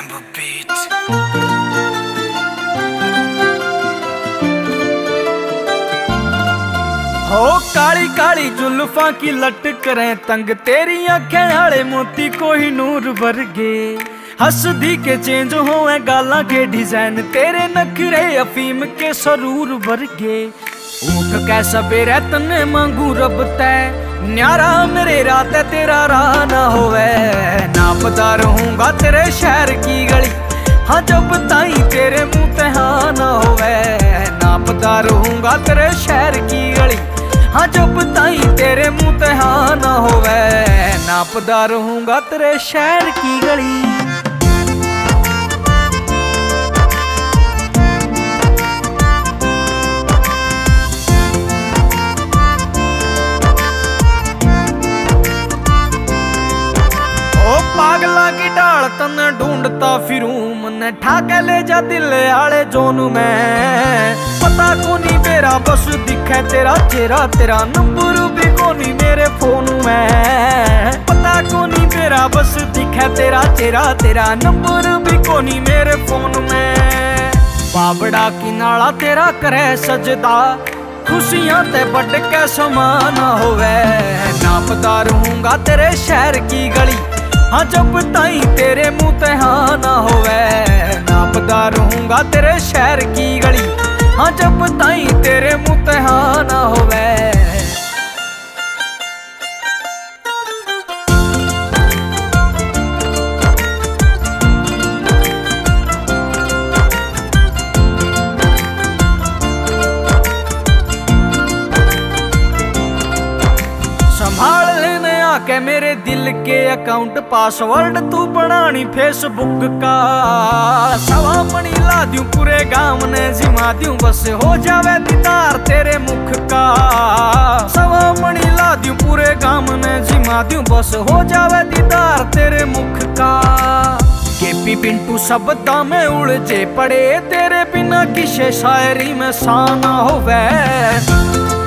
Bamboo beat. हो काली काली जुल्फां की लट करें तंग, तेरी आंखें आले मोती कोहिनूर वर्गे। हंसदी के चेंज होए गाला के डिजाइन, तेरे नखरे अफीम के सरूर वर्गे। ऊख कैसा बेरे तने मांगू रब तै, न्यारा मेरे रात तेरा राह ना होवे। नापता रहूंगा तेरे शहर की गली, हाँ जब ताई तेरे मुंह ते हाँ ना होवे। नापता रहूंगा तेरे शहर की गली, हाँ जब ताई तेरे मुंह ते हाँ ना होवे। नापदा रहूंगा तेरे शहर की गली। पागला की डाल तन ढूंढता फिरूं, मन ठाके ले जा दिल आले जोनू में। पता कोनी मेरा बस दिखे तेरा चेहरा, तेरा नंबर भी कोनी मेरे फोन में। पता कोनी मेरा बस दिखे तेरा चेहरा, तेरा नंबर भी कोनी मेरे फोन में। बाबड़ा की नाला तेरा करे सजदा, खुशियां ते बढ़ के समान होवे। नापता रहूंगा तेरे शहर की गली, हाँ जब ताई तेरे मुंह ते हाँ ना होवे। नापदा रहूंगा तेरे शहर की गली, हाँ जब ताई तेरे मुंह ते हाँ ना होवे। संभाल लेने आके मेरे दिल के अकाउंट, पासवर्ड तू बनानी फेसबुक का। सवा मणि ला दूं पूरे गांव ने जिमा दूं, बस हो जावे दीदार तेरे मुख का। सवा मणि ला दूं पूरे गांव ने जिमा दूं, बस हो जावे दीदार तेरे मुख का। केपी पिंटू शब्दा में उलझे पड़े, तेरे बिना किसे शायरी में सा ना होवे।